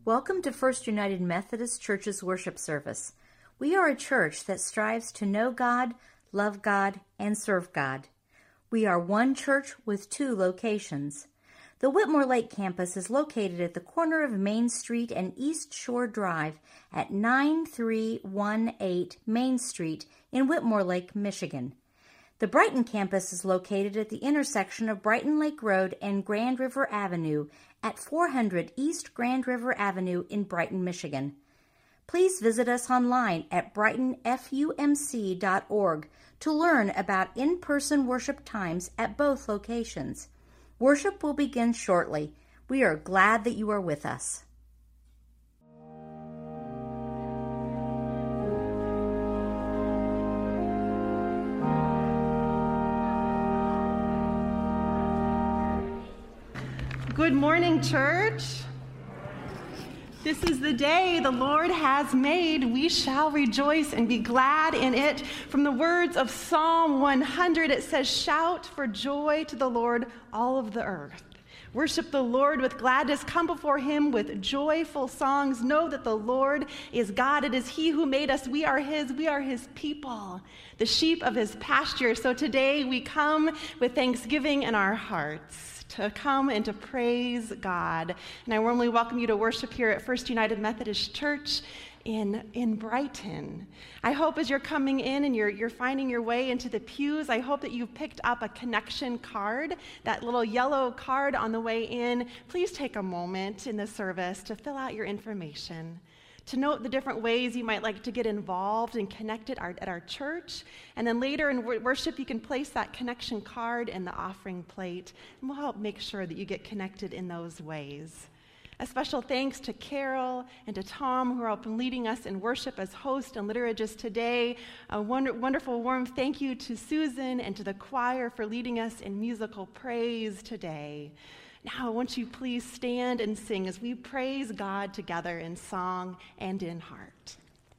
Welcome to First United Methodist Church's worship service. We are a church that strives to know God, love God, and serve God. We are one church with 2 locations. The Whitmore Lake campus is located at the corner of Main Street and East Shore Drive at 9318 Main Street in Whitmore Lake, Michigan. The Brighton campus is located at the intersection of Brighton Lake Road and Grand River Avenue at 400 East Grand River Avenue in Brighton, Michigan. Please visit us online at brightonfumc.org to learn about in-person worship times at both locations. Worship will begin shortly. We are glad that you are with us. Good morning, church. This is the day the Lord has made. We shall rejoice and be glad in it. From the words of Psalm 100, it says, "Shout for joy to the Lord, all of the earth. Worship the Lord with gladness. Come before him with joyful songs. Know that the Lord is God. It is he who made us. We are his people, the sheep of his pasture." So today we come with thanksgiving in our hearts, to come and to praise God. And I warmly welcome you to worship here at First United Methodist Church in Brighton. I hope as you're coming in and you're finding your way into the pews, I hope that you've picked up a connection card, that little yellow card on the way in. Please take a moment in the service to fill out your information, to note the different ways you might like to get involved and connected at our church. And then later in worship, you can place that connection card in the offering plate, and we'll help make sure that you get connected in those ways. A special thanks to Carol and to Tom, who are helping leading us in worship as host and liturgist today. A wonderful, warm thank you to Susan and to the choir for leading us in musical praise today. Now, won't you please stand and sing as we praise God together in song and in heart.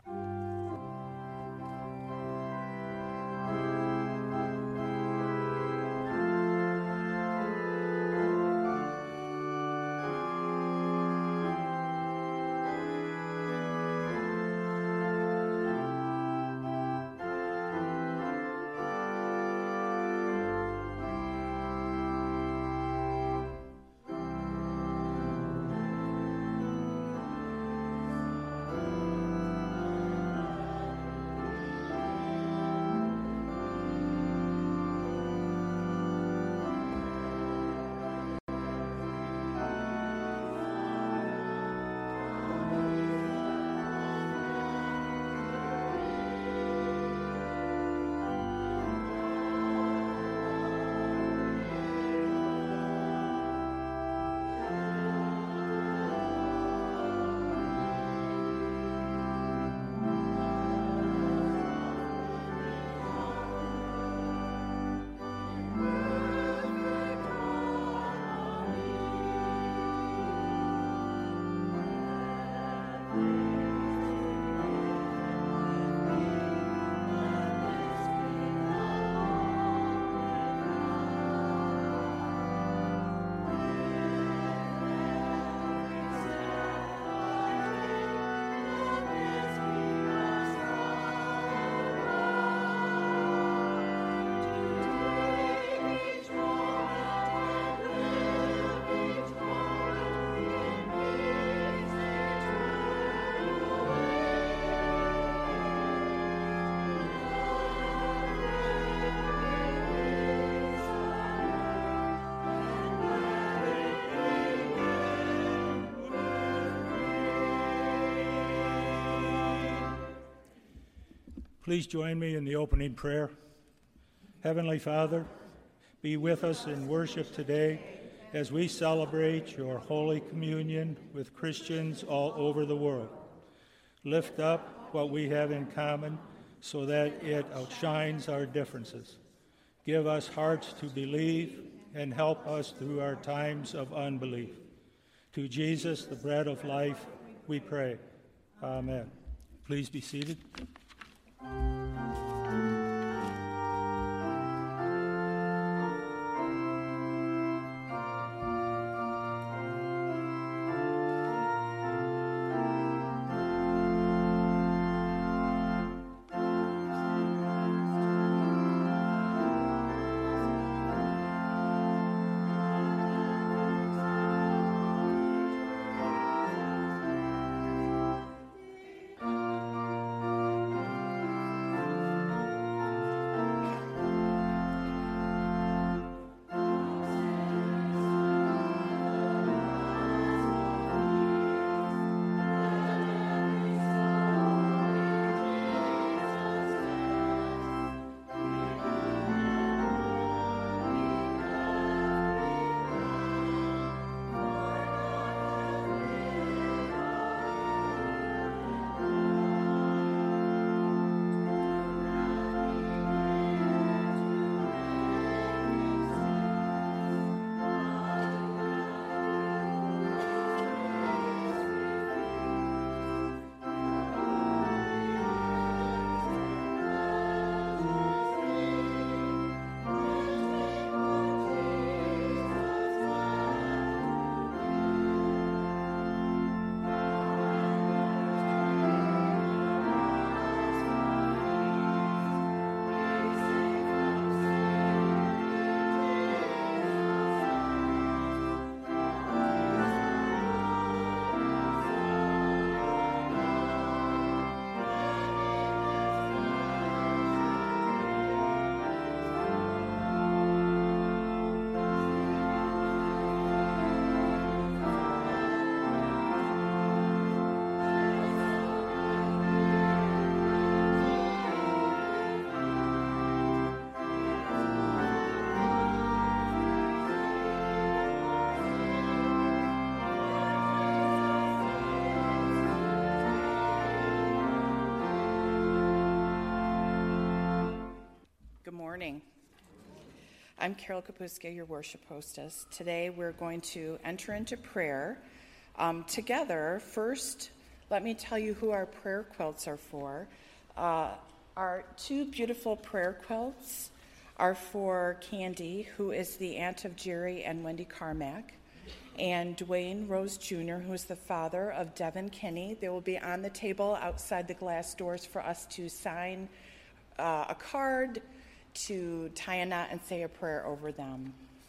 Please join me in the opening prayer. Heavenly Father, be with us in worship today as we celebrate your Holy Communion with Christians all over the world. Lift up what we have in common so that it outshines our differences. Give us hearts to believe and help us through our times of unbelief. To Jesus, the bread of life, we pray. Amen. Please be seated. morning. I'm Carol Kapuska, your worship hostess. Today we're going to enter into prayer together. First, let me tell you who our prayer quilts are for. Our two beautiful prayer quilts are for Candy, who is the aunt of Jerry and Wendy Carmack, and Dwayne Rose Jr., who is the father of Devin Kinney. They will be on the table outside the glass doors for us to sign a card, to tie a knot and say a prayer over them.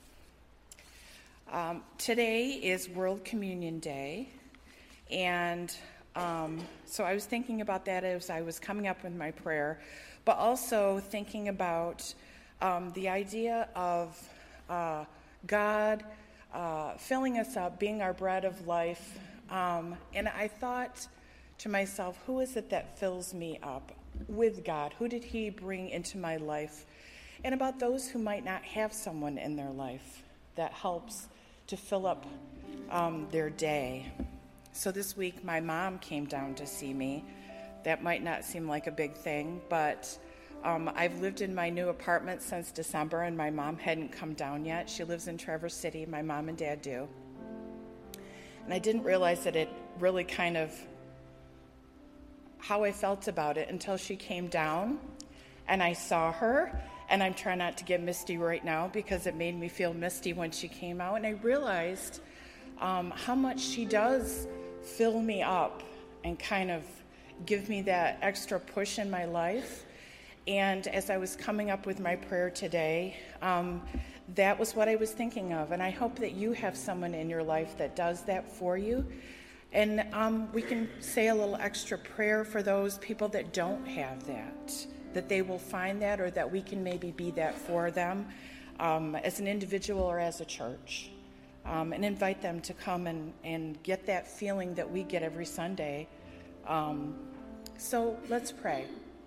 Today is World Communion Day, and so I was thinking about that as I was coming up with my prayer, but also thinking about the idea of God filling us up, being our bread of life, and I thought to myself, who is it that fills me up with God? Who did he bring into my life? And about those who might not have someone in their life that helps to fill up their day. So this week, my mom came down to see me. That might not seem like a big thing, but I've lived in my new apartment since December, and my mom hadn't come down yet. She lives in Traverse City. My mom and dad do. And I didn't realize that it really kind of how I felt about it until she came down and I saw her. And I'm trying not to get misty right now because it made me feel misty when she came out. And I realized how much she does fill me up and kind of give me that extra push in my life. And as I was coming up with my prayer today, that was what I was thinking of. And I hope that you have someone in your life that does that for you. And we can say a little extra prayer for those people that don't have that they will find that, or that we can maybe be that for them as an individual or as a church, and invite them to come and get that feeling that we get every Sunday. So let's pray.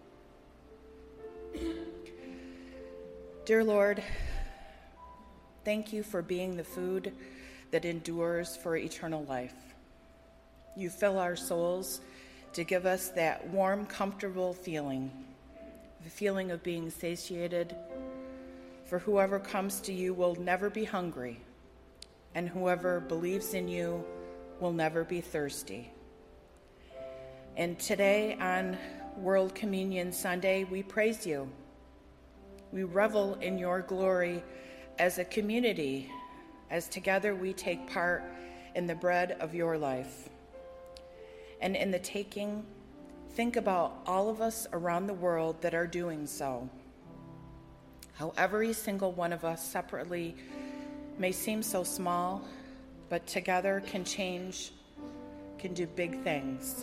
Dear Lord, thank you for being the food that endures for eternal life. You fill our souls to give us that warm, comfortable feeling, the feeling of being satiated. For whoever comes to you will never be hungry, and whoever believes in you will never be thirsty. And today on World Communion Sunday, we praise you. We revel in your glory as a community, as together we take part in the bread of your life. And in the taking, think about all of us around the world that are doing so. How every single one of us separately may seem so small, but together can do big things.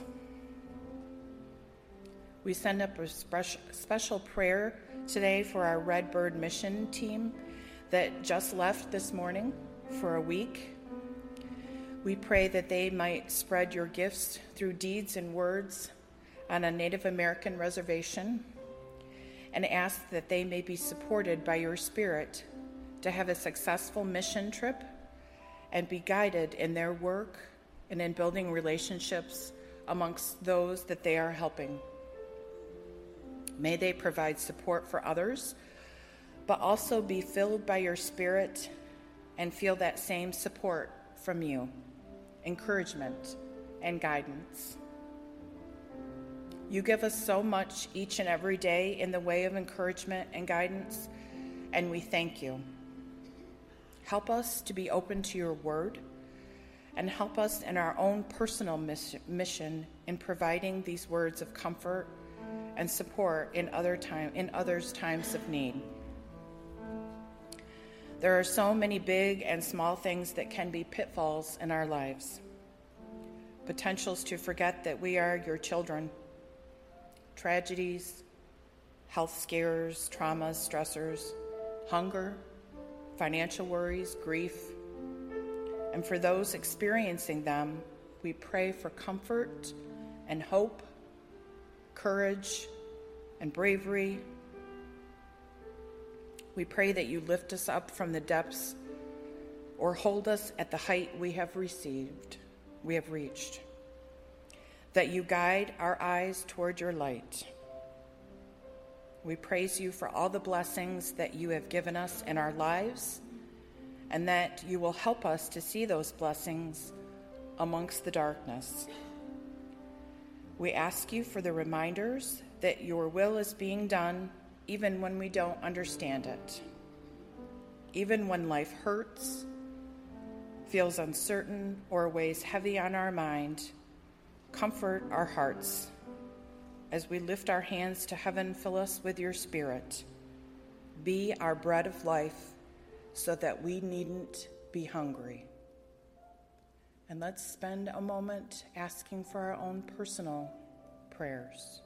We send up a special prayer today for our Redbird mission team that just left this morning for a week. We pray that they might spread your gifts through deeds and words on a Native American reservation, and ask that they may be supported by your Spirit to have a successful mission trip and be guided in their work and in building relationships amongst those that they are helping. May they provide support for others, but also be filled by your Spirit and feel that same support from you, encouragement and guidance. You give us so much each and every day in the way of encouragement and guidance, and we thank you. Help us to be open to your word, and help us in our own personal mission in providing these words of comfort and support in others' times of need. There are so many big and small things that can be pitfalls in our lives, potentials to forget that we are your children. Tragedies, health scares, traumas, stressors, hunger, financial worries, grief. And for those experiencing them, we pray for comfort and hope, courage and bravery. We pray that you lift us up from the depths or hold us at the height we have reached. That you guide our eyes toward your light. We praise you for all the blessings that you have given us in our lives, and that you will help us to see those blessings amongst the darkness. We ask you for the reminders that your will is being done even when we don't understand it. Even when life hurts, feels uncertain, or weighs heavy on our mind, comfort our hearts. As we lift our hands to heaven, fill us with your Spirit. Be our bread of life so that we needn't be hungry. And let's spend a moment asking for our own personal prayers.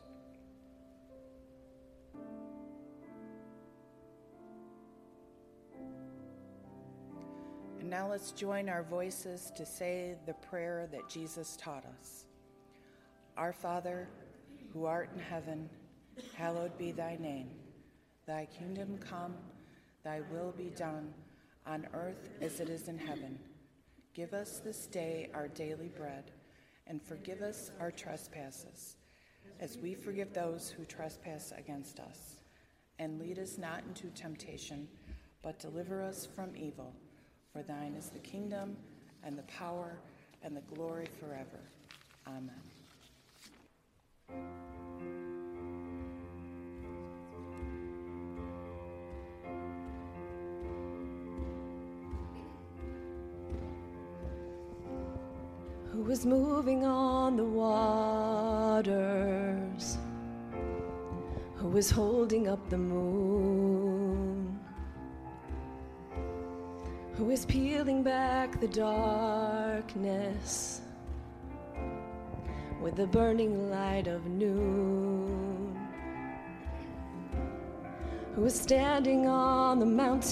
And now let's join our voices to say the prayer that Jesus taught us. Our Father, who art in heaven, hallowed be thy name. Thy kingdom come, thy will be done, on earth as it is in heaven. Give us this day our daily bread, and forgive us our trespasses, as we forgive those who trespass against us. And lead us not into temptation, but deliver us from evil. For thine is the kingdom, and the power, and the glory forever. Amen. Who is moving on the waters? Who is holding up the moon? Who is peeling back the darkness with the burning light of noon? Who is standing on the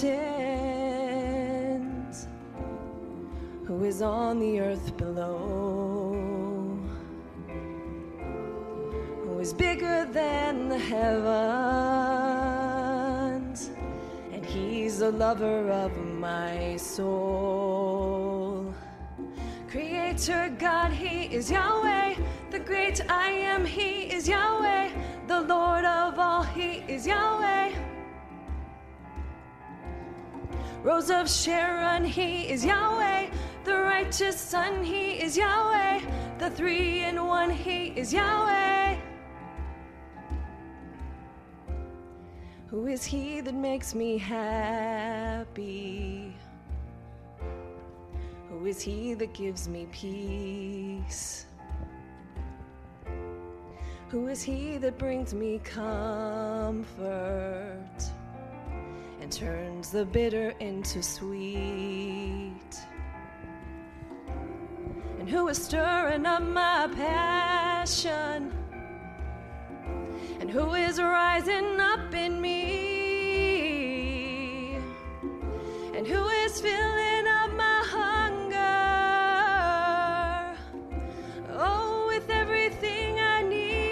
mountains? Who is on the earth below? Who is bigger than the heavens? And he's the lover of my soul. Creator God, he is Yahweh. The great I am, he is Yahweh. The Lord of all, he is Yahweh. Rose of Sharon, he is Yahweh. The righteous Son, he is Yahweh. The three-in-one, he is Yahweh. Who is he that makes me happy? Who is he that gives me peace? Who is he that brings me comfort and turns the bitter into sweet? And who is stirring up my passion? And who is rising up in me? And who is filling up my hunger? Oh, with everything I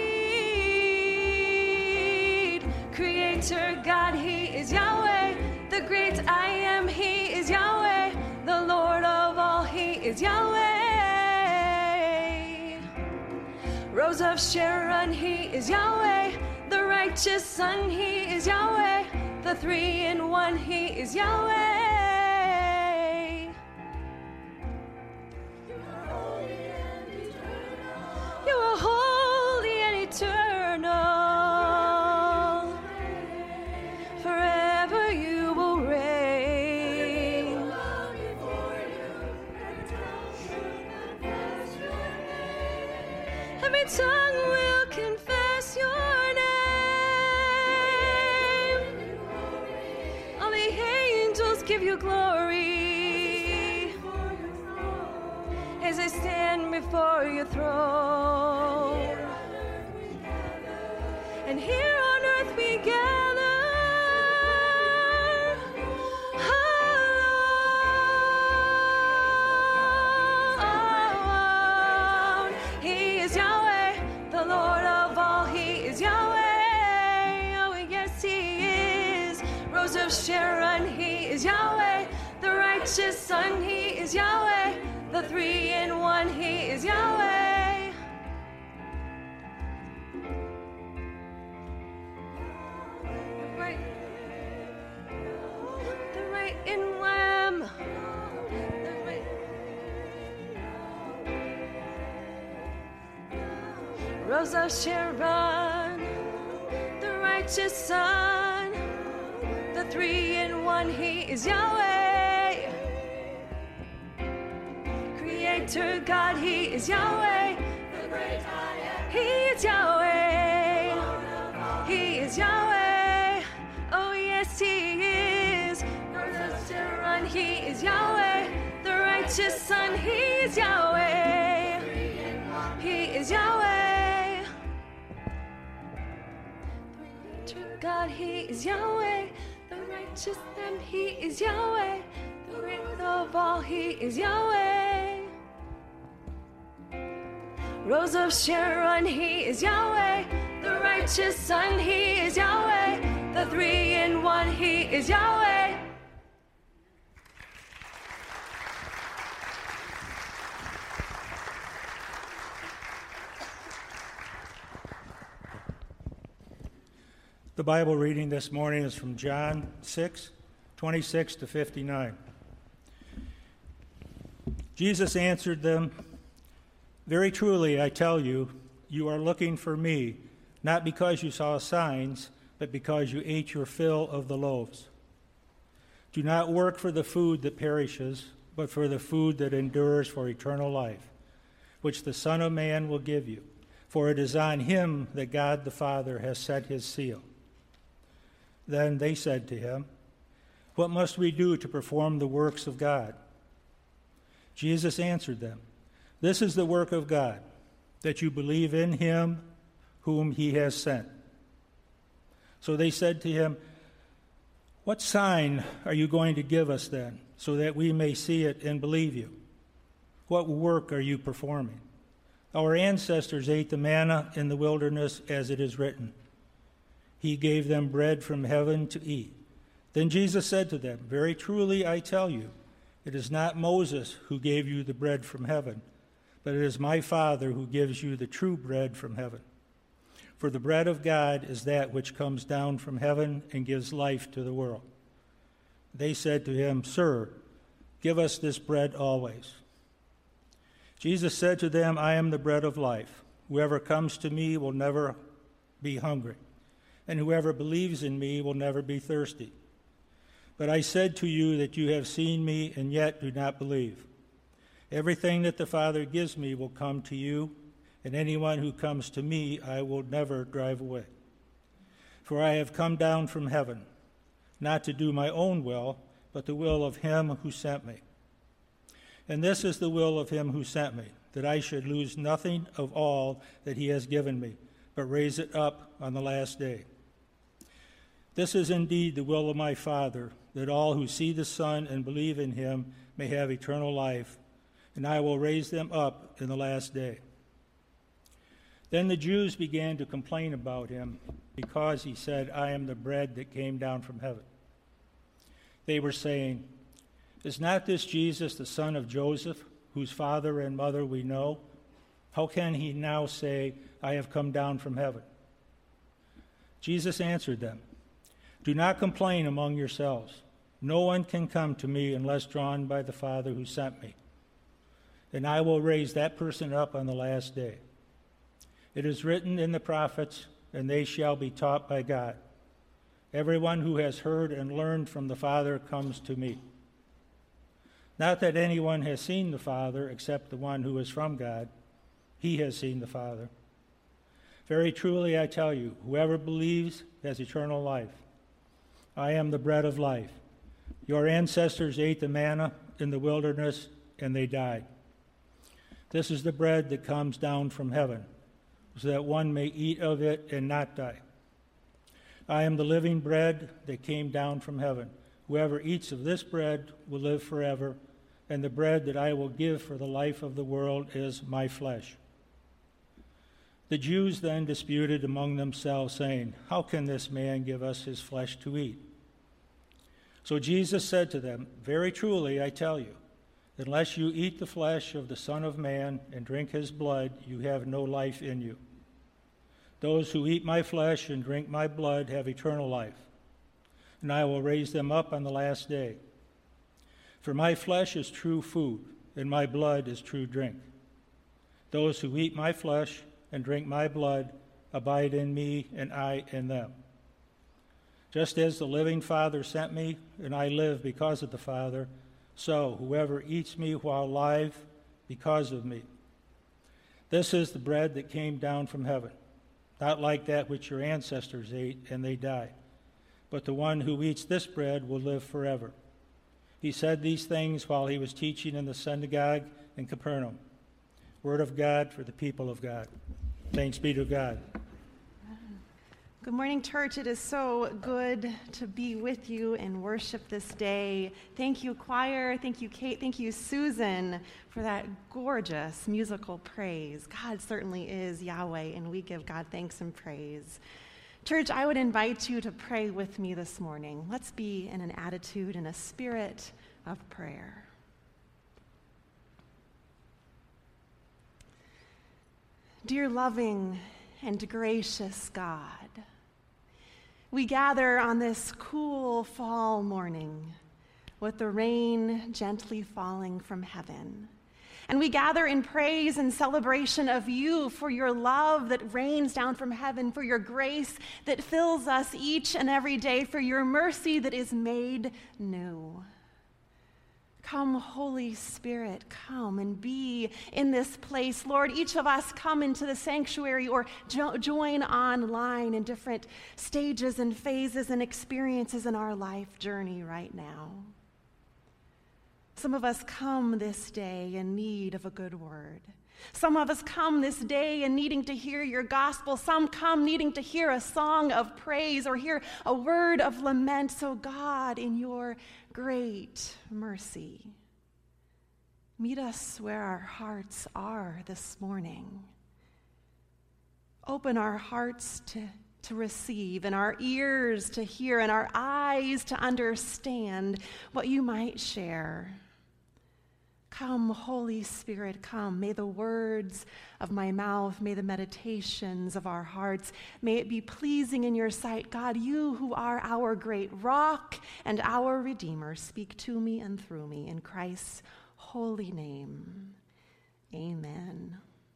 need. Creator God, he is Yahweh. The great I am, he is Yahweh. The Lord of all, he is Yahweh. Rose of Sharon, he is Yahweh. The righteous Son, he is Yahweh. The three-in-one, he is Yahweh. You are holy and eternal. Forever you will reign. Every tongue will confess your name. All the angels give you glory as I stand before your throne. And here on earth we gather. Alone. He is Yahweh, the Lord of all, he is Yahweh. Oh, yes, he is. Rose of Sharon, he is Yahweh. The righteous Son, he is Yahweh. The three-in-one, he is Yahweh. Rose of Sharon, the righteous Son, the three-in-one, he is Yahweh. Creator God, he is Yahweh. The great I am. He is Yahweh. He is Yahweh. Oh yes, he is. Rose of Sharon, he is Yahweh. The righteous Son, he is Yahweh. He is Yahweh. Creator God, he is Yahweh. The righteous Lamb, he is Yahweh. The greatest of all, he is Yahweh. Rose of Sharon, he is Yahweh. The righteous Son, he is Yahweh. The three-in-one, he is Yahweh. The Bible reading this morning is from John 6, 26 to 59. Jesus answered them, "Very truly, I tell you, you are looking for me, not because you saw signs, but because you ate your fill of the loaves. Do not work for the food that perishes, but for the food that endures for eternal life, which the Son of Man will give you, for it is on him that God the Father has set his seal." Then they said to him, "What must we do to perform the works of God?" Jesus answered them, "This is the work of God, that you believe in him whom he has sent." So they said to him, "What sign are you going to give us then, so that we may see it and believe you? What work are you performing? Our ancestors ate the manna in the wilderness, as it is written, 'He gave them bread from heaven to eat.'" Then Jesus said to them, "Very truly I tell you, it is not Moses who gave you the bread from heaven, but it is my Father who gives you the true bread from heaven. For the bread of God is that which comes down from heaven and gives life to the world." They said to him, "Sir, give us this bread always." Jesus said to them, "I am the bread of life. Whoever comes to me will never be hungry, and whoever believes in me will never be thirsty. But I said to you that you have seen me and yet do not believe. Everything that the Father gives me will come to you, and anyone who comes to me I will never drive away. For I have come down from heaven, not to do my own will, but the will of him who sent me. And this is the will of him who sent me, that I should lose nothing of all that he has given me, but raise it up on the last day. This is indeed the will of my Father, that all who see the Son and believe in him may have eternal life, and I will raise them up in the last day." Then the Jews began to complain about him, because he said, "I am the bread that came down from heaven." They were saying, "Is not this Jesus the son of Joseph, whose father and mother we know? How can he now say, 'I have come down from heaven'?" Jesus answered them, "Do not complain among yourselves. No one can come to me unless drawn by the Father who sent me. And I will raise that person up on the last day. It is written in the prophets, and they shall be taught by God. Everyone who has heard and learned from the Father comes to me. Not that anyone has seen the Father except the one who is from God. He has seen the Father. Very truly I tell you, whoever believes has eternal life. I am the bread of life. Your ancestors ate the manna in the wilderness, and they died. This is the bread that comes down from heaven, so that one may eat of it and not die. I am the living bread that came down from heaven. Whoever eats of this bread will live forever, and the bread that I will give for the life of the world is my flesh." The Jews then disputed among themselves, saying, "How can this man give us his flesh to eat?" So Jesus said to them, "Very truly I tell you, unless you eat the flesh of the Son of Man and drink his blood, you have no life in you. Those who eat my flesh and drink my blood have eternal life, and I will raise them up on the last day. For my flesh is true food, and my blood is true drink. Those who eat my flesh and drink my blood abide in me, and I in them. Just as the living Father sent me, and I live because of the Father, so whoever eats me while alive, because of me. This is the bread that came down from heaven, not like that which your ancestors ate, and they died. But the one who eats this bread will live forever. He said these things while he was teaching in the synagogue in Capernaum. Word of God for the people of God. Thanks be to God. Good morning, church. It is so good to be with you in worship this day. Thank you, choir. Thank you, Kate. Thank you, Susan, for that gorgeous musical praise. God certainly is Yahweh, and we give God thanks and praise. Church, I would invite you to pray with me this morning. Let's be in an attitude and a spirit of prayer. Dear loving and gracious God, we gather on this cool fall morning with the rain gently falling from heaven. And we gather in praise and celebration of you for your love that rains down from heaven, for your grace that fills us each and every day, for your mercy that is made new. Come, Holy Spirit, come and be in this place. Lord, each of us come into the sanctuary or join online in different stages and phases and experiences in our life journey right now. Some of us come this day in need of a good word. Some of us come this day and needing to hear your gospel. Some come needing to hear a song of praise or hear a word of lament. So God, in your great mercy, meet us where our hearts are this morning. Open our hearts to receive, and our ears to hear, and our eyes to understand what you might share. Come, Holy Spirit, come. May the words of my mouth, may the meditations of our hearts, may it be pleasing in your sight. God, you who are our great rock and our Redeemer, speak to me and through me in Christ's holy name. Amen.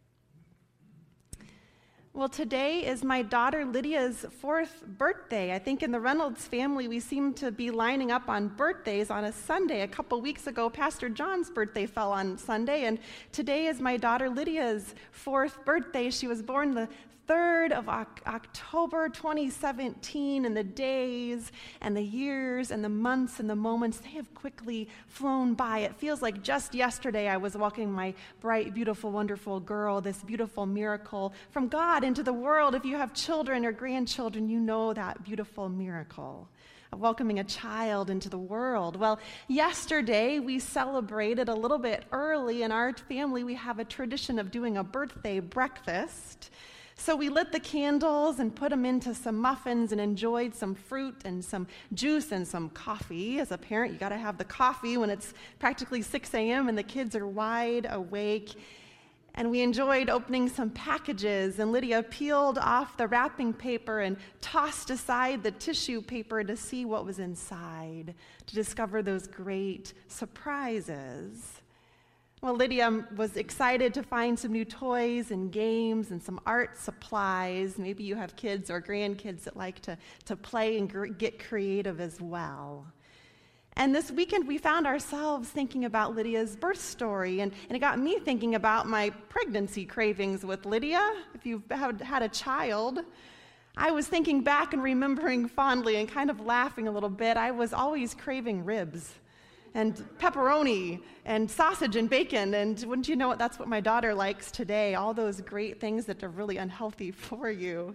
Well, today is my daughter Lydia's 4th birthday. I think in the Reynolds family, we seem to be lining up on birthdays on a Sunday. A couple weeks ago, Pastor John's birthday fell on Sunday, and today is my daughter Lydia's 4th birthday. She was born the 3rd of October 2017, and the days and the years and the months and the moments, they have quickly flown by. It feels like just yesterday I was walking my bright, beautiful, wonderful girl, this beautiful miracle from God into the world. If you have children or grandchildren, you know that beautiful miracle of welcoming a child into the world. Well, yesterday we celebrated a little bit early. In our family, we have a tradition of doing a birthday breakfast. So we lit the candles and put them into some muffins and enjoyed some fruit and some juice and some coffee. As a parent, you got to have the coffee when it's practically 6 a.m. and the kids are wide awake. And we enjoyed opening some packages, and Lydia peeled off the wrapping paper and tossed aside the tissue paper to see what was inside, to discover those great surprises. Well, Lydia was excited to find some new toys and games and some art supplies. Maybe you have kids or grandkids that like to play and get creative as well. And this weekend, we found ourselves thinking about Lydia's birth story, and it got me thinking about my pregnancy cravings with Lydia. If you've had a child, I was thinking back and remembering fondly and kind of laughing a little bit. I was always craving ribs and pepperoni and sausage and bacon, and wouldn't you know it, that's what my daughter likes today, all those great things that are really unhealthy for you.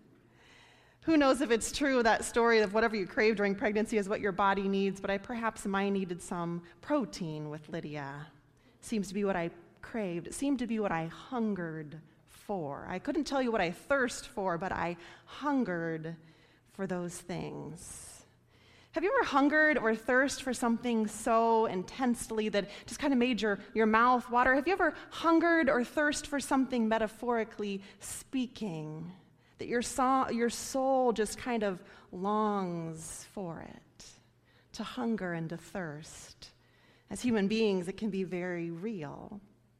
Who knows if it's true, that story of whatever you crave during pregnancy is what your body needs, but perhaps mine needed some protein with Lydia. Seems to be what I craved. It seemed to be what I hungered for. I couldn't tell you what I thirst for, but I hungered for those things. Have you ever hungered or thirst for something so intensely that just kind of made your mouth water? Have you ever hungered or thirst for something, metaphorically speaking, that your soul just kind of longs for it? To hunger and to thirst. As human beings, it can be very real.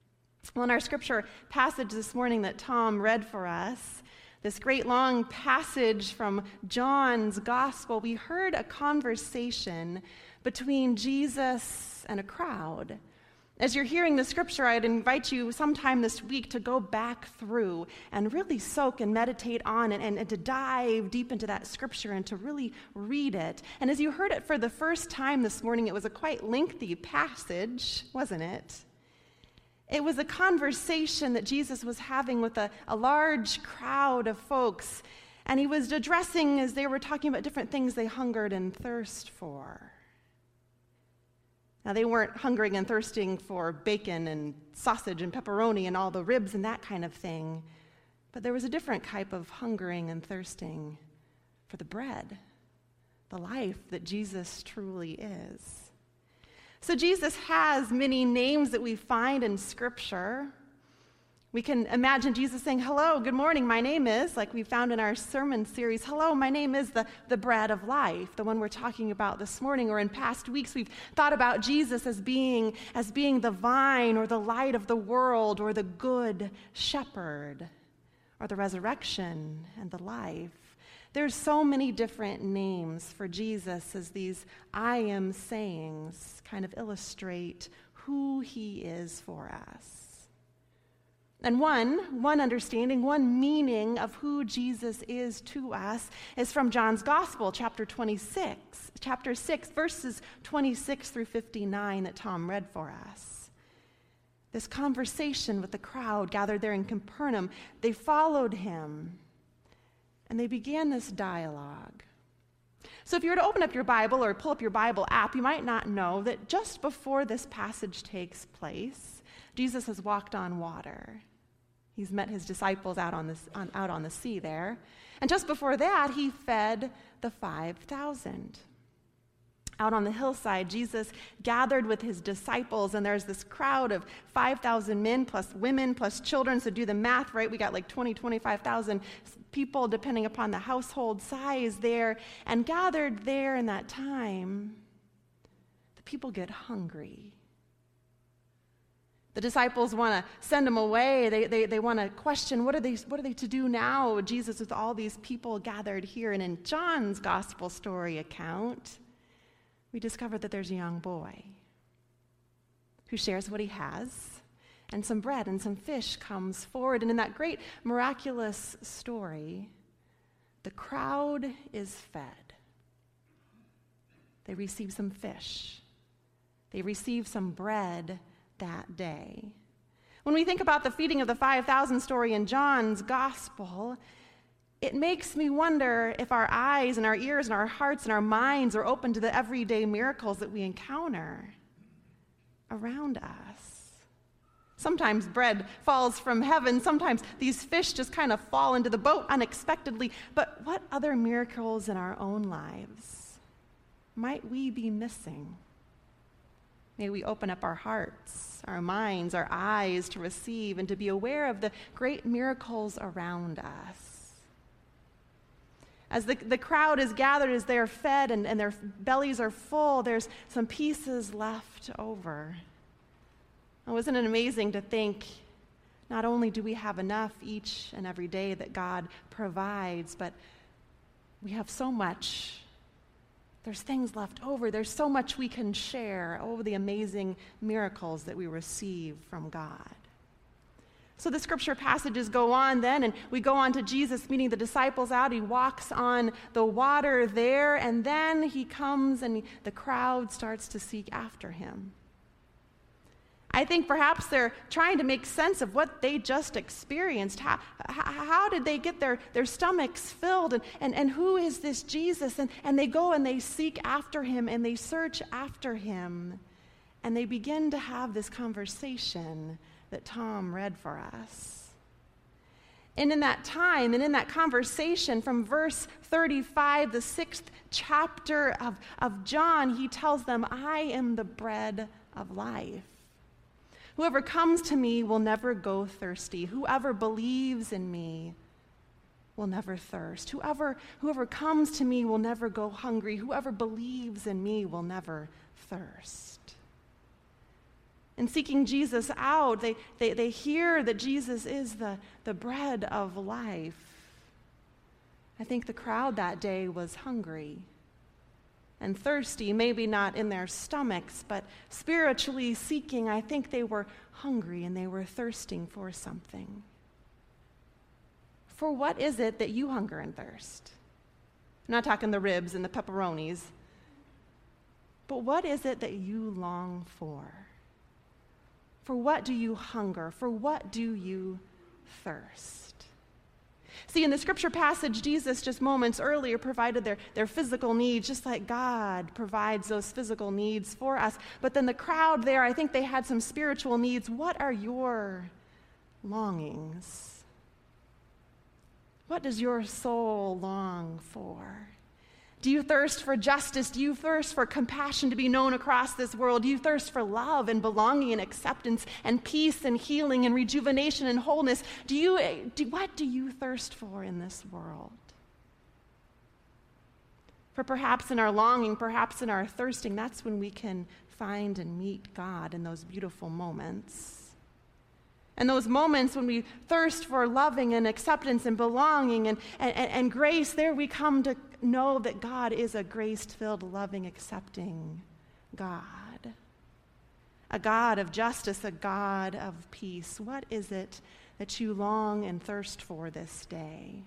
Well, in our scripture passage this morning that Tom read for us, this great long passage from John's gospel, we heard a conversation between Jesus and a crowd. As you're hearing the scripture, I'd invite you sometime this week to go back through and really soak and meditate on it and to dive deep into that scripture and to really read it. And as you heard it for the first time this morning, it was a quite lengthy passage, wasn't it? It was a conversation that Jesus was having with a large crowd of folks, and he was addressing, as they were talking about different things they hungered and thirst for. Now, they weren't hungering and thirsting for bacon and sausage and pepperoni and all the ribs and that kind of thing, but there was a different type of hungering and thirsting for the bread, the life that Jesus truly is. So Jesus has many names that we find in Scripture. We can imagine Jesus saying, hello, good morning, my name is, like we found in our sermon series, hello, my name is the bread of life, the one we're talking about this morning. Or in past weeks, we've thought about Jesus as being the vine or the light of the world or the good shepherd or the resurrection and the life. There's so many different names for Jesus as these I am sayings kind of illustrate who he is for us. And one understanding, one meaning of who Jesus is to us is from John's Gospel, chapter 6, verses 26 through 59 that Tom read for us. This conversation with the crowd gathered there in Capernaum, they followed him, and they began this dialogue. So if you were to open up your Bible or pull up your Bible app, you might not know that just before this passage takes place, Jesus has walked on water. He's met his disciples out on the sea there. And just before that, he fed the 5,000. Out on the hillside, Jesus gathered with his disciples, and there's this crowd of 5,000 men plus women plus children. So do the math, right? We got like 25,000 people, depending upon the household size there. And gathered there in that time, the people get hungry. The disciples want to send them away. They want to question, what are they to do now, Jesus, with all these people gathered here? And in John's gospel story account, we discover that there's a young boy who shares what he has, and some bread and some fish comes forward. And in that great miraculous story, the crowd is fed. They receive some fish. They receive some bread that day. When we think about the feeding of the 5,000 story in John's gospel, it makes me wonder if our eyes and our ears and our hearts and our minds are open to the everyday miracles that we encounter around us. Sometimes bread falls from heaven. Sometimes these fish just kind of fall into the boat unexpectedly. But what other miracles in our own lives might we be missing? May we open up our hearts, our minds, our eyes to receive and to be aware of the great miracles around us. As the crowd is gathered, as they're fed and their bellies are full, there's some pieces left over. Oh, isn't it amazing to think not only do we have enough each and every day that God provides, but we have so much. There's things left over. There's so much we can share over the amazing miracles that we receive from God. So the scripture passages go on then, and we go on to Jesus meeting the disciples out. He walks on the water there, and then he comes and the crowd starts to seek after him. I think perhaps they're trying to make sense of what they just experienced. How did they get their stomachs filled? And who is this Jesus? And they go and they seek after him and they search after him. And they begin to have this conversation that Tom read for us. And in that time and in that conversation from verse 35, the 6th chapter of John, he tells them, I am the bread of life. Whoever comes to me will never go thirsty. Whoever believes in me will never thirst. Whoever comes to me will never go hungry. Whoever believes in me will never thirst. In seeking Jesus out, they hear that Jesus is the bread of life. I think the crowd that day was hungry and thirsty, maybe not in their stomachs, but spiritually seeking. I think they were hungry and they were thirsting for something. For what is it that you hunger and thirst? I'm not talking the ribs and the pepperonis, but what is it that you long for? For what do you hunger? For what do you thirst? See, in the scripture passage, Jesus just moments earlier provided their physical needs, just like God provides those physical needs for us. But then the crowd there, I think they had some spiritual needs. What are your longings? What does your soul long for? Do you thirst for justice? Do you thirst for compassion to be known across this world? Do you thirst for love and belonging and acceptance and peace and healing and rejuvenation and wholeness? What do you thirst for in this world? For perhaps in our longing, perhaps in our thirsting, that's when we can find and meet God in those beautiful moments. And those moments when we thirst for loving and acceptance and belonging and grace, there we come to know that God is a grace-filled, loving, accepting God. A God of justice, a God of peace. What is it that you long and thirst for this day?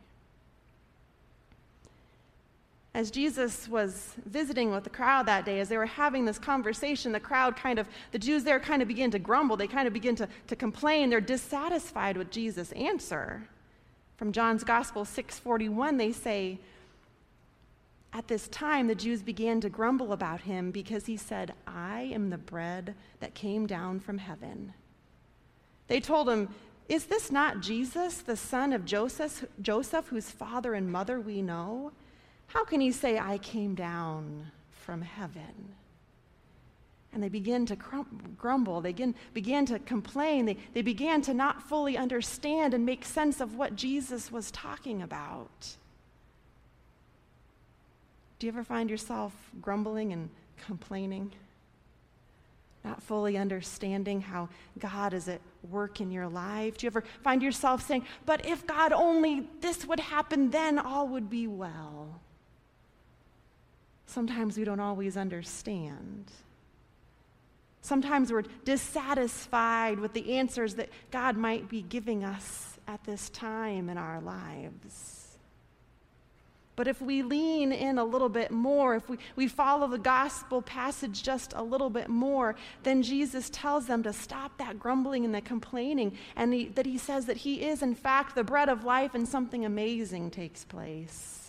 As Jesus was visiting with the crowd that day, as they were having this conversation, the Jews there kind of began to grumble. They kind of begin to complain. They're dissatisfied with Jesus' answer. From John's Gospel 6:41, they say, at this time, the Jews began to grumble about him because he said, I am the bread that came down from heaven. They told him, is this not Jesus, the son of Joseph, whose father and mother we know? How can he say, I came down from heaven? And they began to grumble. They began to complain. They began to not fully understand and make sense of what Jesus was talking about. Do you ever find yourself grumbling and complaining? Not fully understanding how God is at work in your life? Do you ever find yourself saying, but if God only this would happen, then all would be well? Sometimes we don't always understand. Sometimes we're dissatisfied with the answers that God might be giving us at this time in our lives. But if we lean in a little bit more, if we follow the gospel passage just a little bit more, then Jesus tells them to stop that grumbling and the complaining, and that he says that he is, in fact, the bread of life, and something amazing takes place.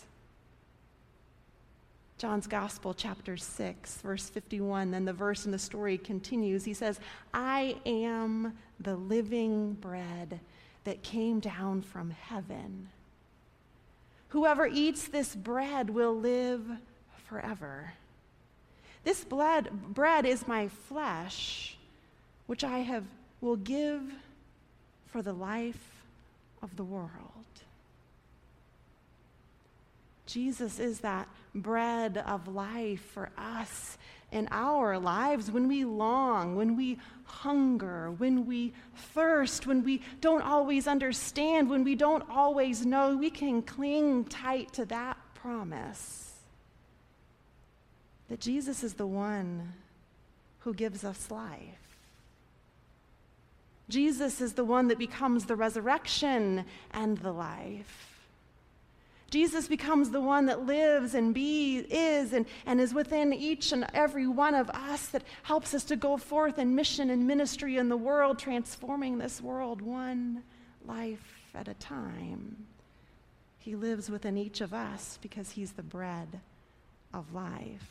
John's Gospel, chapter 6, verse 51, then the verse in the story continues. He says, I am the living bread that came down from heaven. Whoever eats this bread will live forever. This bread is my flesh, which will give for the life of the world. Jesus is that bread of life for us in our lives when we long, when we hunger, when we thirst, when we don't always understand, when we don't always know. We can cling tight to that promise that Jesus is the one who gives us life. Jesus is the one that becomes the resurrection and the life. Jesus becomes the one that lives and is within each and every one of us, that helps us to go forth in mission and ministry in the world, transforming this world one life at a time. He lives within each of us because he's the bread of life.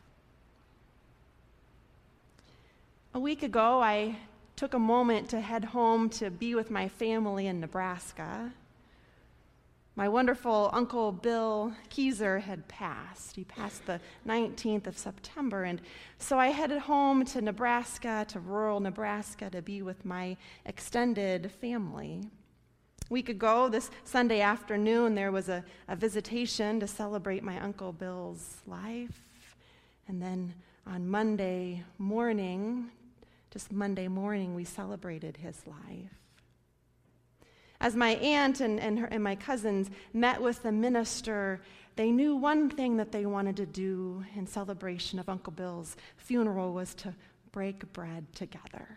A week ago, I took a moment to head home to be with my family in Nebraska. My wonderful Uncle Bill Keyser had passed. He passed the 19th of September, and so I headed home to Nebraska, to rural Nebraska, to be with my extended family. A week ago, this Sunday afternoon, there was a visitation to celebrate my Uncle Bill's life, and then on Monday morning, Just Monday morning, we celebrated his life. As my aunt and my cousins met with the minister, they knew one thing that they wanted to do in celebration of Uncle Bill's funeral was to break bread together,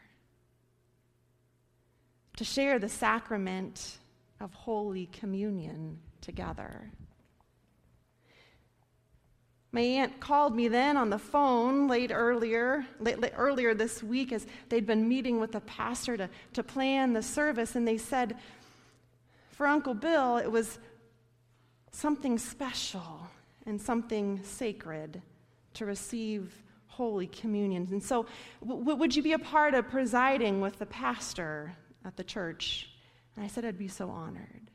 to share the sacrament of Holy Communion together. My aunt called me then on the phone earlier this week as they'd been meeting with the pastor to plan the service, and they said, for Uncle Bill, it was something special and something sacred to receive Holy Communion. And so would you be a part of presiding with the pastor at the church? And I said I'd be so honored.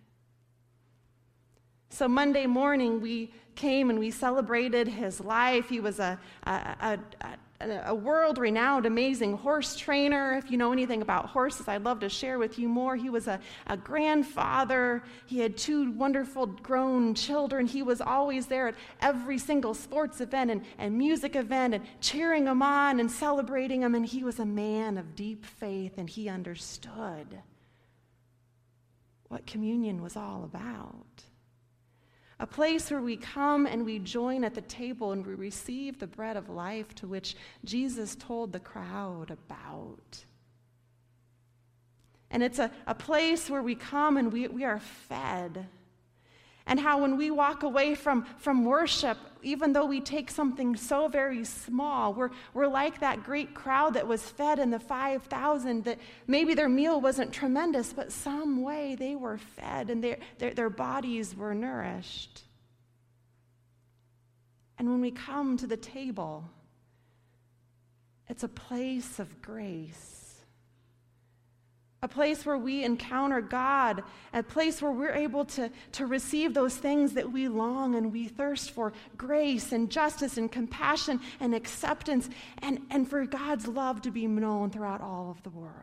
So Monday morning, we came and we celebrated his life. He was a world-renowned, amazing horse trainer. If you know anything about horses, I'd love to share with you more. He was a grandfather. He had 2 wonderful grown children. He was always there at every single sports event and music event and cheering them on and celebrating them. And he was a man of deep faith, and he understood what communion was all about. A place where we come and we join at the table and we receive the bread of life to which Jesus told the crowd about. And it's a place where we come and we are fed. And how when we walk away from worship, even though we take something so very small, we're like that great crowd that was fed in the 5,000, that maybe their meal wasn't tremendous, but some way they were fed and their bodies were nourished. And when we come to the table, it's a place of grace. A place where we encounter God, a place where we're able to receive those things that we long and we thirst for, grace and justice and compassion and acceptance, and for God's love to be known throughout all of the world.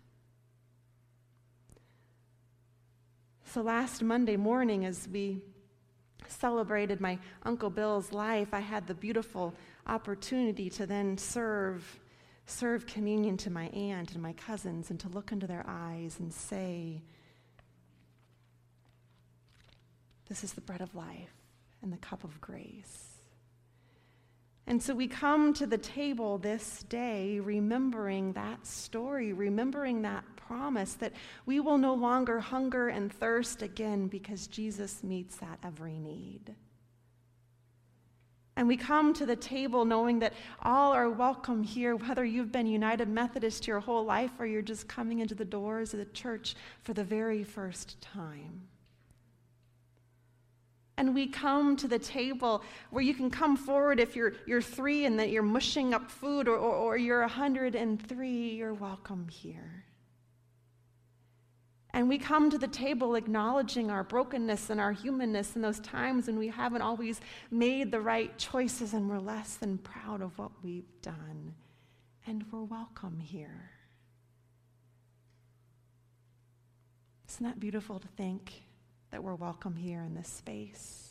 So last Monday morning, as we celebrated my Uncle Bill's life, I had the beautiful opportunity to then serve communion to my aunt and my cousins and to look into their eyes and say, this is the bread of life and the cup of grace. And so we come to the table this day remembering that story, remembering that promise that we will no longer hunger and thirst again because Jesus meets that every need. And we come to the table knowing that all are welcome here, whether you've been United Methodist your whole life or you're just coming into the doors of the church for the very first time. And we come to the table where you can come forward if you're 3 and that you're mushing up food, or you're 103, you're welcome here. And we come to the table acknowledging our brokenness and our humanness in those times when we haven't always made the right choices and we're less than proud of what we've done. And we're welcome here. Isn't that beautiful to think that we're welcome here in this space?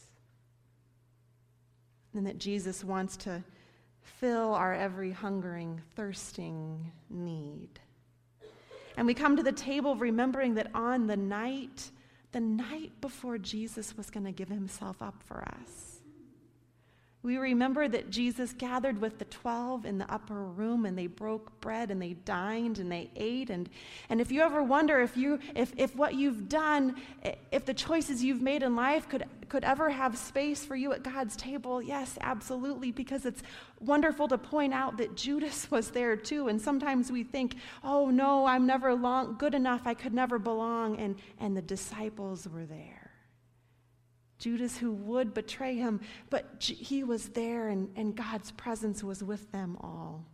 And that Jesus wants to fill our every hungering, thirsting need. And we come to the table remembering that on the night before Jesus was going to give himself up for us, we remember that Jesus gathered with the 12 in the upper room, and they broke bread and they dined and they ate. And if you ever wonder if what you've done, if the choices you've made in life could ever have space for you at God's table, yes, absolutely, because it's wonderful to point out that Judas was there too. And sometimes we think, oh no, I'm never good enough, I could never belong. And the disciples were there. Judas, who would betray him, but he was there, and God's presence was with them all.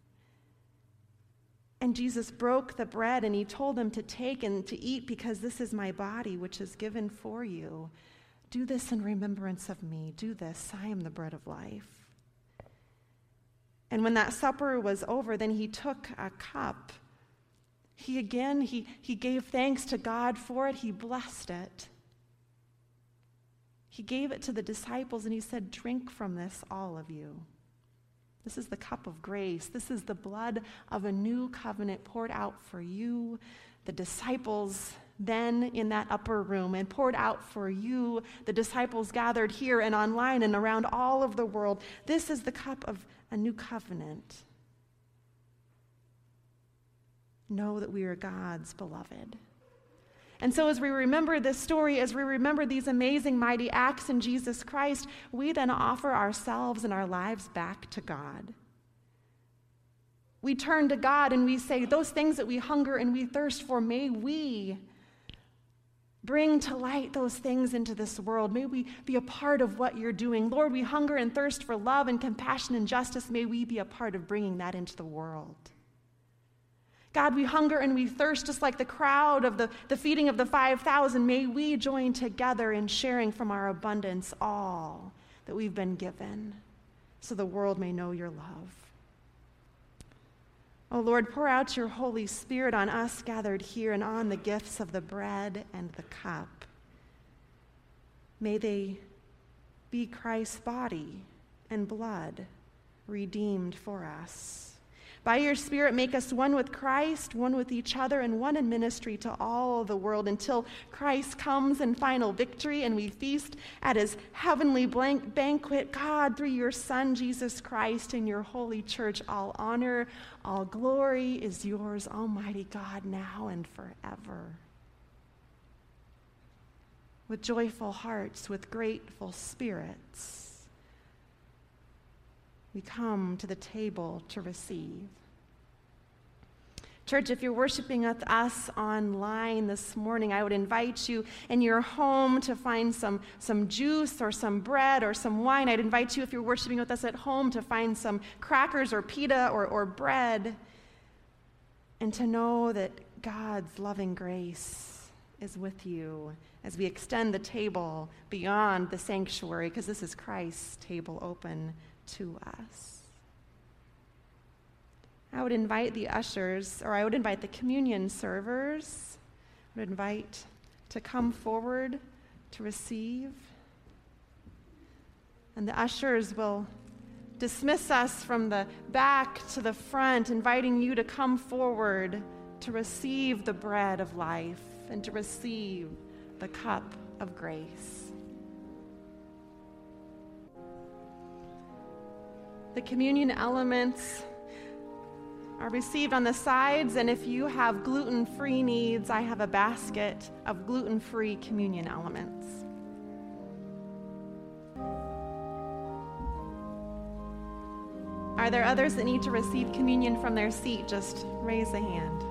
And Jesus broke the bread, and he told them to take and to eat, because this is my body, which is given for you. Do this in remembrance of me. Do this. I am the bread of life. And when that supper was over, then he took a cup. He gave thanks to God for it. He blessed it. He gave it to the disciples and he said, drink from this, all of you. This is the cup of grace. This is the blood of a new covenant poured out for you, the disciples then in that upper room, and poured out for you, the disciples gathered here and online and around all of the world. This is the cup of a new covenant. Know that we are God's beloved. And so as we remember this story, as we remember these amazing, mighty acts in Jesus Christ, we then offer ourselves and our lives back to God. We turn to God and we say, those things that we hunger and we thirst for, may we bring to light those things into this world. May we be a part of what you're doing. Lord, we hunger and thirst for love and compassion and justice. May we be a part of bringing that into the world. God, we hunger and we thirst just like the crowd of the feeding of the 5,000. May we join together in sharing from our abundance all that we've been given so the world may know your love. Oh Lord, pour out your Holy Spirit on us gathered here and on the gifts of the bread and the cup. May they be Christ's body and blood redeemed for us. By your Spirit, make us one with Christ, one with each other, and one in ministry to all the world until Christ comes in final victory and we feast at his heavenly banquet. God, through your Son, Jesus Christ, and your holy church, all honor, all glory is yours, Almighty God, now and forever. With joyful hearts, with grateful spirits, we come to the table to receive. Church, if you're worshiping with us online this morning, I would invite you in your home to find some juice or some bread or some wine. I'd invite you, if you're worshiping with us at home, to find some crackers or pita or bread, and to know that God's loving grace is with you as we extend the table beyond the sanctuary, because this is Christ's table open to us. I would invite the ushers, or I would invite the communion servers, I would invite to come forward to receive. And the ushers will dismiss us from the back to the front, inviting you to come forward to receive the bread of life and to receive the cup of grace. The communion elements are received on the sides, and if you have gluten-free needs, I have a basket of gluten-free communion elements. Are there others that need to receive communion from their seat? Just raise a hand.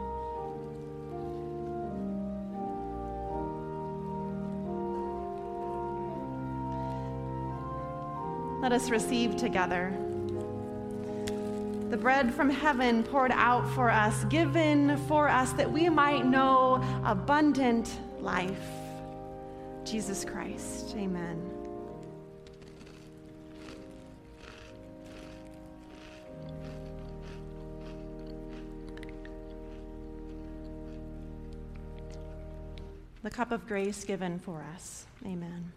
Let us receive together. The bread from heaven poured out for us, given for us that we might know abundant life. Jesus Christ, amen. The cup of grace given for us, amen.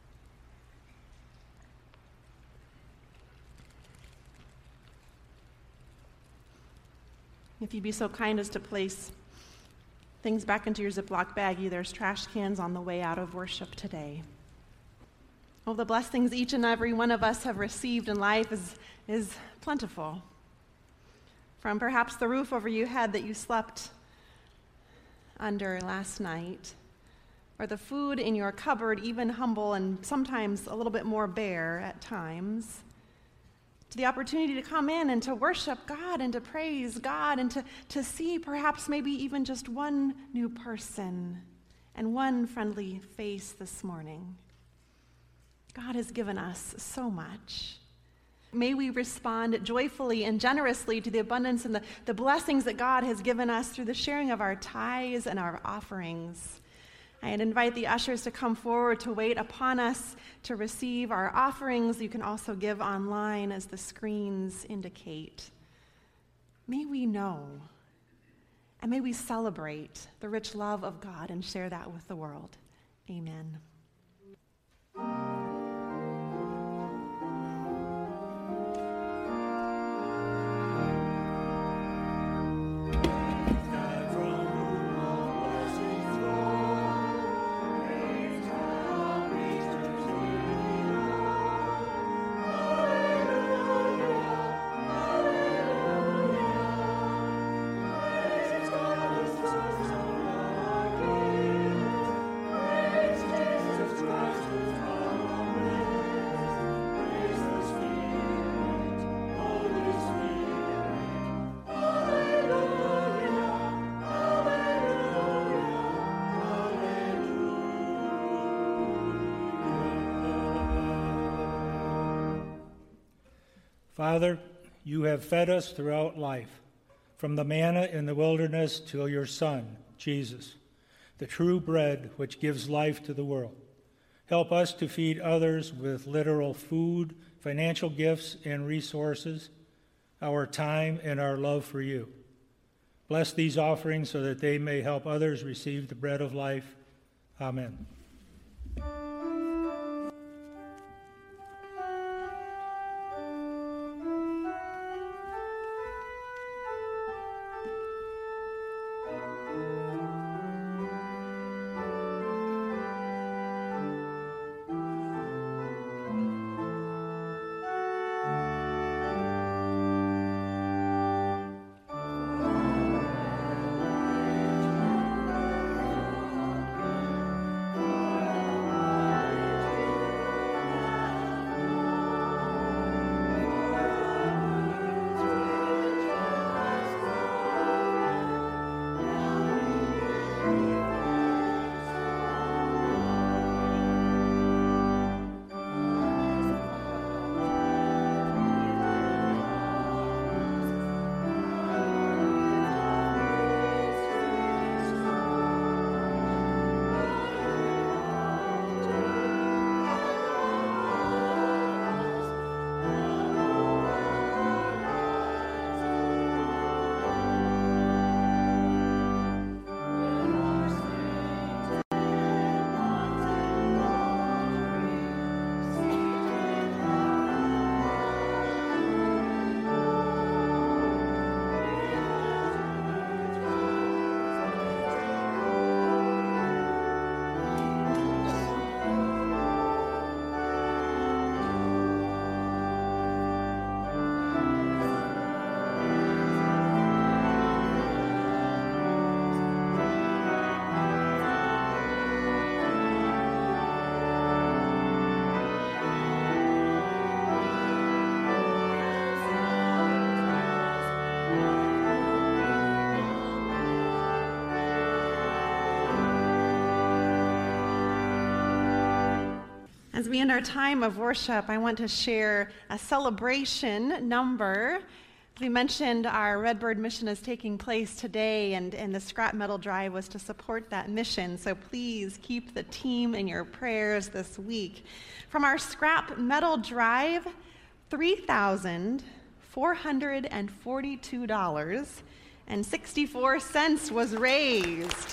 If you'd be so kind as to place things back into your Ziploc baggie, there's trash cans on the way out of worship today. Oh, the blessings each and every one of us have received in life is plentiful. From perhaps the roof over your head that you slept under last night, or the food in your cupboard, even humble and sometimes a little bit more bare at times, to the opportunity to come in and to worship God and to praise God and to see perhaps maybe even just one new person and one friendly face this morning. God has given us so much. May we respond joyfully and generously to the abundance and the blessings that God has given us through the sharing of our tithes and our offerings. I'd invite the ushers to come forward to wait upon us to receive our offerings. You can also give online as the screens indicate. May we know and may we celebrate the rich love of God and share that with the world. Amen. Father, you have fed us throughout life, from the manna in the wilderness till your Son, Jesus, the true bread which gives life to the world. Help us to feed others with literal food, financial gifts and resources, our time, and our love for you. Bless these offerings so that they may help others receive the bread of life. Amen. As we end our time of worship, I want to share a celebration number. As we mentioned, our Redbird mission is taking place today, and the scrap metal drive was to support that mission. So please keep the team in your prayers this week. From our scrap metal drive, $3,442.64 was raised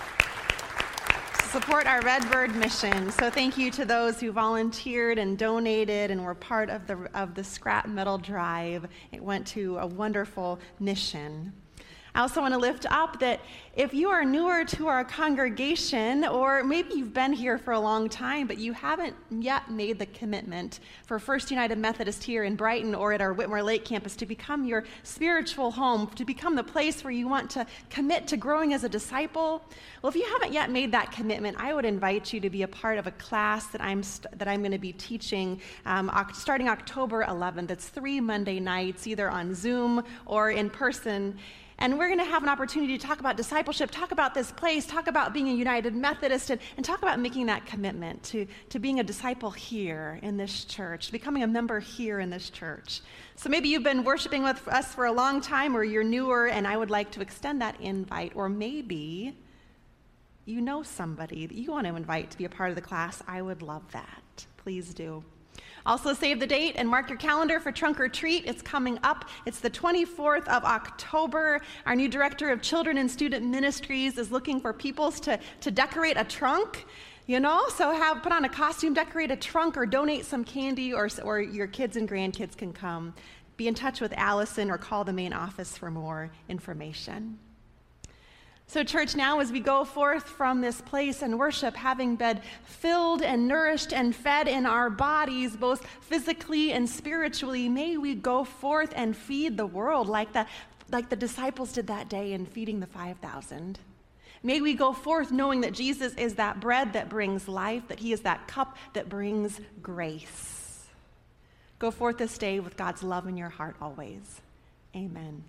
to support our Redbird mission. So thank you to those who volunteered and donated and were part of the scrap metal drive. It went to a wonderful mission. I also want to lift up that if you are newer to our congregation, or maybe you've been here for a long time, but you haven't yet made the commitment for First United Methodist here in Brighton or at our Whitmore Lake campus to become your spiritual home, to become the place where you want to commit to growing as a disciple, well, if you haven't yet made that commitment, I would invite you to be a part of a class that I'm going to be teaching starting October 11th. It's 3 Monday nights, either on Zoom or in person. And we're going to have an opportunity to talk about discipleship, talk about this place, talk about being a United Methodist, and talk about making that commitment to being a disciple here in this church, becoming a member here in this church. So maybe you've been worshiping with us for a long time, or you're newer, and I would like to extend that invite. Or maybe you know somebody that you want to invite to be a part of the class. I would love that. Please do. Also, save the date and mark your calendar for Trunk or Treat. It's coming up. It's the 24th of October. Our new director of Children and Student Ministries is looking for people to decorate a trunk, so put on a costume, decorate a trunk, or donate some candy, or your kids and grandkids can come. Be in touch with Allison or call the main office for more information. So church, now as we go forth from this place and worship, having been filled and nourished and fed in our bodies, both physically and spiritually, may we go forth and feed the world like the disciples did that day in feeding the 5,000. May we go forth knowing that Jesus is that bread that brings life, that he is that cup that brings grace. Go forth this day with God's love in your heart always. Amen.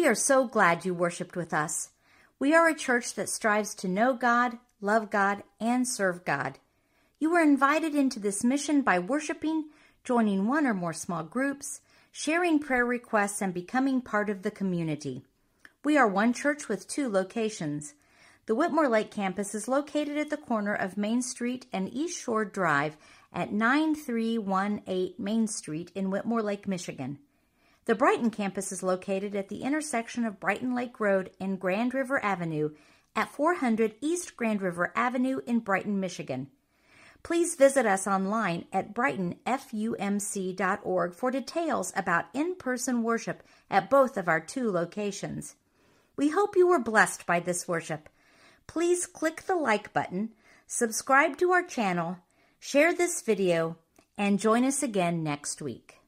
We are so glad you worshiped with us. We are a church that strives to know God, love God, and serve God. You were invited into this mission by worshiping, joining one or more small groups, sharing prayer requests, and becoming part of the community. We are one church with 2 locations. The Whitmore Lake campus is located at the corner of Main Street and East Shore Drive at 9318 Main Street in Whitmore Lake, Michigan. The Brighton campus is located at the intersection of Brighton Lake Road and Grand River Avenue at 400 East Grand River Avenue in Brighton, Michigan. Please visit us online at brightonfumc.org for details about in-person worship at both of our 2 locations. We hope you were blessed by this worship. Please click the like button, subscribe to our channel, share this video, and join us again next week.